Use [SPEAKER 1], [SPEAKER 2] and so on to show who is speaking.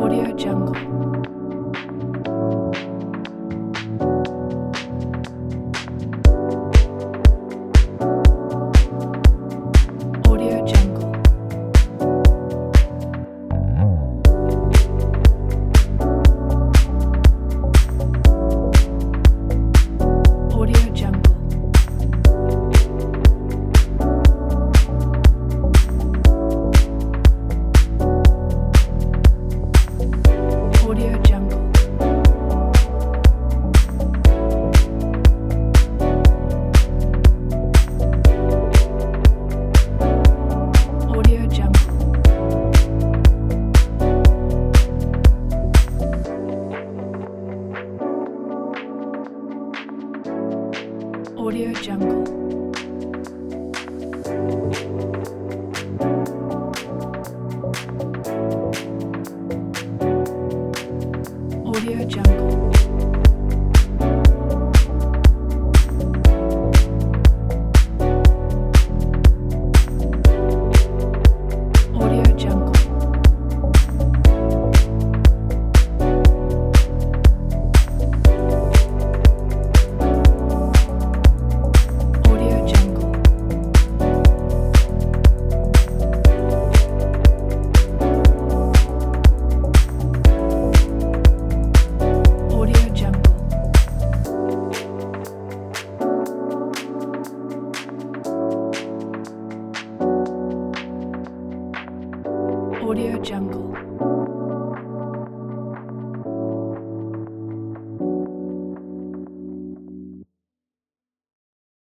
[SPEAKER 1] Audio Jungle. Audio Jungle. Audio Jungle. Audio Jungle. Audio Jungle. Audio Jungle. Audio Jungle. Audio Jungle. Audio Jungle. Audio Jungle. Audio Jungle.